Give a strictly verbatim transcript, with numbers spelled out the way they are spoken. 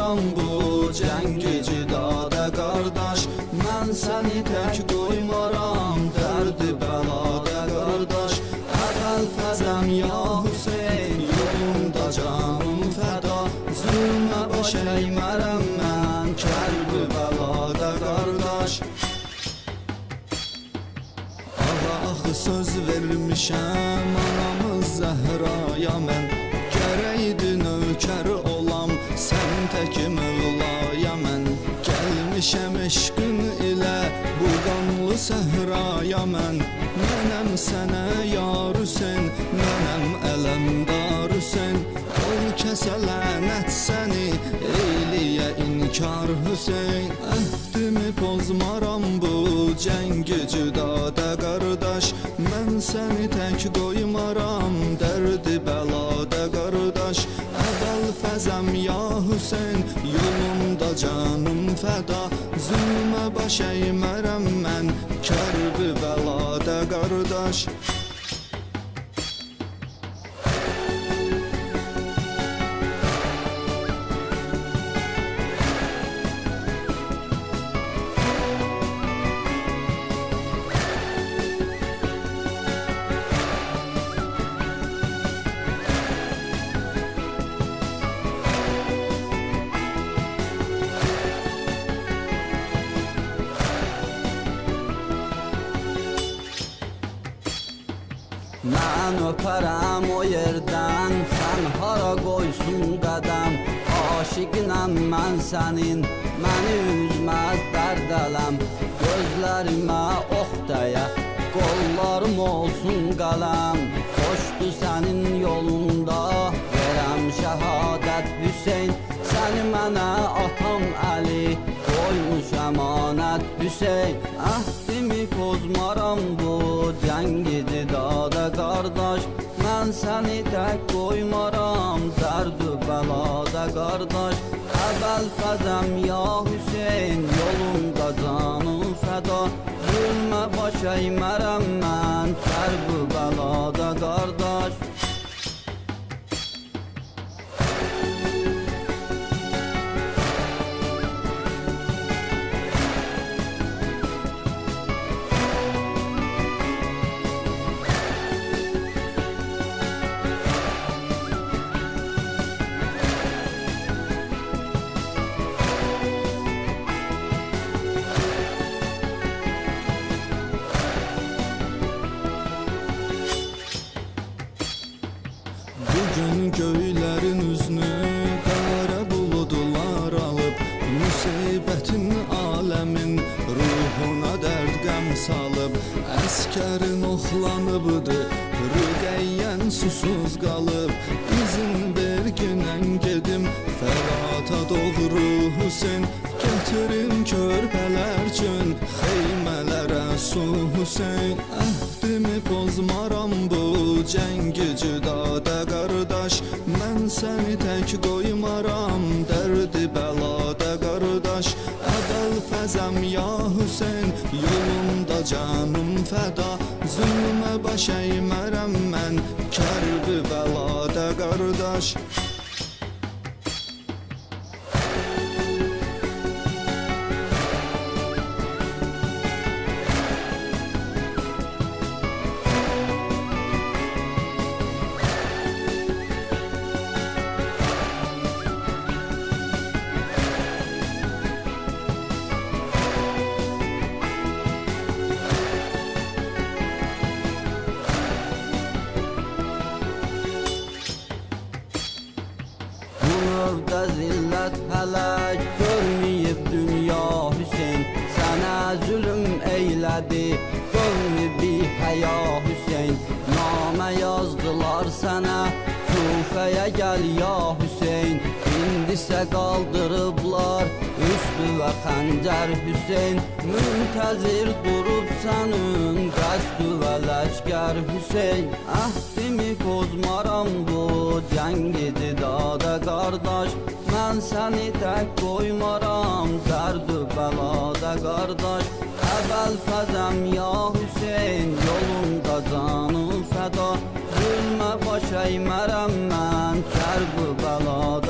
pozmaram bu cəngi cidada qardaş. Mən səni tək qoymaram dərdi bəlada qardaş. Əvvəl fəzəm ya Hüseyn, yolunda canım fəda. Zülmə baş əymərəm mən kərbi bəlada qardaş. Axı söz vermişəm anamız Zəhraya mən, gərəkdi nökər olam sən tək Mövlaya mən. Gəlmişəm eşqin ilə bu qanlı səhraya mən. Mənəm sənə yar Hüseyn, mənəm ələmdar Hüseyn. Ol kəsə lənət səni, eyliyə inkar Hüseyn. Əhdimi pozmaram bu cəngi cidada qardaş. Mən səni tək qoymaram dərdi bəlada qardaş. Əvvəl fəzəm ya Hüseyn, yolunda canım fəda. Zülmə baş əymərəm mən kərbi bəlada qardaş. Mən öpərəm o yerdən, sən hara qoysun qədəm. Aşiqinəm mən sənin, məni üzməz dərd ələm. Gözlərimə ox dəyə, qollarım olsun qələm. Xoşdur sənin yolunda, verəm şəhadət Hüseyn. Səni mənə atam Əli, qoymuş əmanət Hüseyn. Əhdimi pozmaram bu cəngi cidada qardaş. Mən səni tək qoymaram dərd-ü bəlada qardaş. Əvvəl fəzəm ya Hüseyn, yolunda canım fəda. Zülmə baş əymərəm mən kərb-ü bəlada qardaş. Bugün göylərin üzünü qara buludlar alıb, müsibətin aləmin ruhuna dərd qəm salıb. Əskərin oxlanıbdır, rüqəyyən susuz qalıb. İzin ver günən gedim Fərata doğru Hüseyn. Gətirim körpələr üçün xeymələrə su Hüseyn. Əhdimi pozmaram bu cəngi cidada qardaş. Mən səni tək qoymaram dərdi bəlada qardaş. Əvvəl fəzəm ya Hüseyn, yolunda canım fəda. Zülmə baş əymərəm mən kərbi bəlada qardaş. Növdə zillət hələk görməyib dünya Hüseyn. Sənə zülüm eylədi qövmi bi həya Hüseyn. Namə yazdılar sənə Kufəyə gəl ya Hüseyn. İndisə qaldırıblar üstü və xəncər Hüseyn. Müntəzir durub sənin qəsdü və ləşkər Hüseyn. Əhdimi pozmaram bu cəngi cidada qardaş. Mən səni tək qoymaram dərd-ü bəlada qardaş. Əvvəl fəzəm ya Hüseyn, yolunda canım fəda. Zülmə baş əymərəm mən kərb-ü bəlada